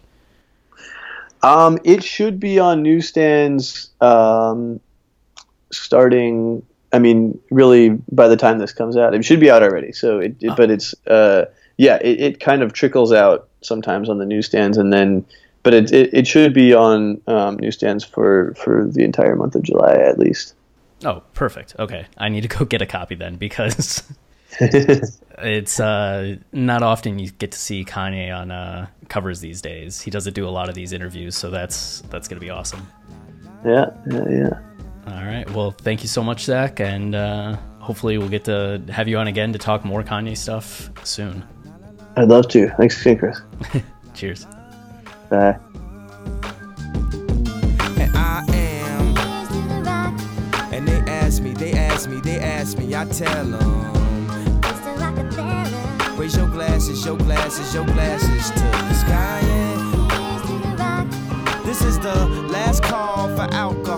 Um, it should be on newsstands um, starting. I mean, really, by the time this comes out, it should be out already. So, it, it oh. but it's, uh, yeah, it, it kind of trickles out sometimes on the newsstands, and then, but it it, it should be on um, newsstands for, for the entire month of July at least. Oh, perfect. Okay. I need to go get a copy then, because it's uh, not often you get to see Kanye on uh, covers these days. He doesn't do a lot of these interviews, so that's that's going to be awesome. Yeah, yeah, yeah. All right. Well, thank you so much, Zach, and uh, hopefully we'll get to have you on again to talk more Kanye stuff soon. I'd love to. Thanks again, Chris. Cheers. Bye. And I am. And they ask me, they ask me, they ask me, I tell them. Raise your glasses, your glasses, your glasses to the sky. Yeah. This is the last call for alcohol.